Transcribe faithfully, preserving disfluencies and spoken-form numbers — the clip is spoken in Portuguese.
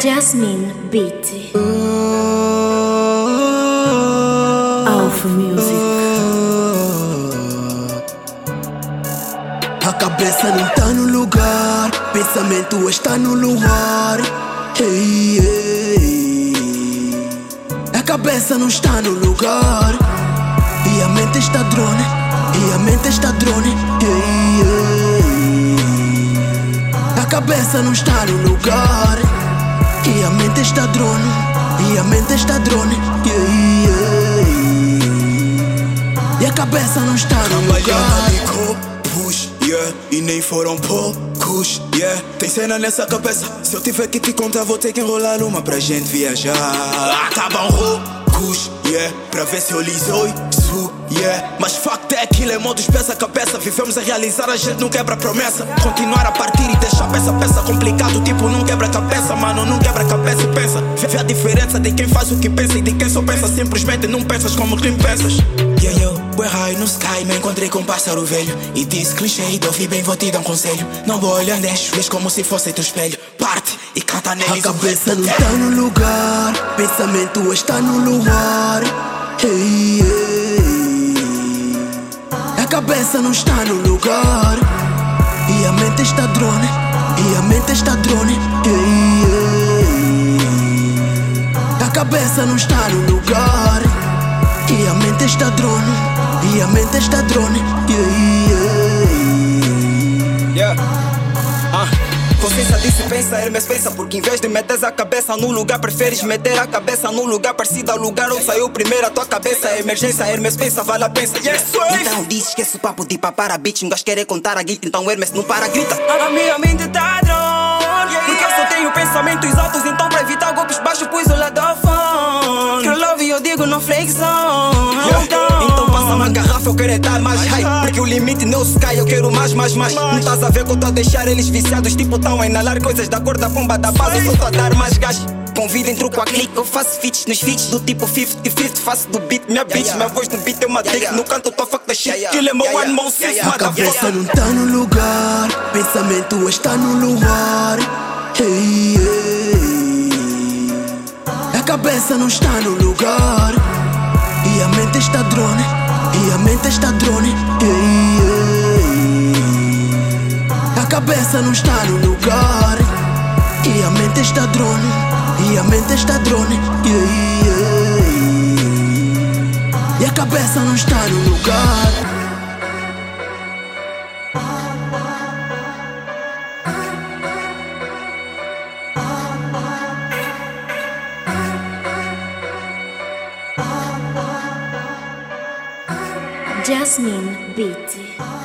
Jasmine Beat. Alpha Music. A cabeça não tá no lugar, pensamento está no luar. Hey, hey. A cabeça não está no lugar e a mente está drone, e a mente está drone. Hey, hey. A cabeça não está no lugar e a mente está drone, e a mente está drone. Yeah, yeah. E a cabeça não está no lugar. Push, yeah, e nem foram poucos, yeah. Tem cena nessa cabeça, se eu tiver que te contar vou ter que enrolar uma pra gente viajar. Acabam roucos, yeah, pra ver se eu liso isso, yeah. Mas fact é aquilo, é modos peça a cabeça. Vivemos a realizar, a gente não quebra promessa. Continuar a partir e deixar peça, peça complicado. Tipo não quebra cabeça, mano, não quebra cabeça e pensa. Vê a diferença de quem faz o que pensa e de quem só pensa. Simplesmente não pensas como quem pensas. Yeah, yo, we're high no sky, me encontrei com um pássaro velho e disse clichê e ouvi bem, vou te dar um conselho. Não vou olhar, deixa, vês como se fosse teu espelho. Parte e canta neles. A cabeça não tá no lugar, pensamento está no luar. Hey, hey. A cabeça não está no lugar e a mente está drone, e a mente está drone. Hey, hey. A cabeça não está no lugar e a mente está drone, e a mente está drone. Yeah, yeah. Yeah. Ah. Consciência disse pensa, Hermes pensa. Porque em vez de meteres a cabeça no lugar, preferes meter a cabeça num lugar parecido ao lugar onde saiu primeiro a tua cabeça. É emergência, Hermes pensa, vale a pensa. Yes, então diz que esse papo de papar a bitch. Um gajo querer contar a guita, então Hermes não para, grita. A minha mente tá drone, porque eu só tenho pensamentos altos. Então pra evitar golpes baixos pus o ladofone. Que eu love eu digo no flexão. Yeah. Então passa uma garrafa, eu quero é dar mais high. Porque o limite não se cai, eu quero mais, mais, mais. Não estás a ver que eu tô a deixar eles viciados. Tipo tão a inalar coisas da cor da bomba da base. Eu só tô a dar mais gás. Convido em truco a clique, eu faço feats nos feats do tipo cinquenta cinquenta, faço do beat, minha bitch. Minha voz no beat é uma dick, no canto tô fuck da shit. Kill é meu one more sis, a cabeça não tá no lugar, pensamento está no luar. Hey, hey. A cabeça não está no lugar e a mente está drone, e a mente está drone. Hey, hey. A cabeça não está no lugar e a mente está drone, e a mente está drone. Yeah, yeah. E a cabeça não está no lugar. Jasmine Beat.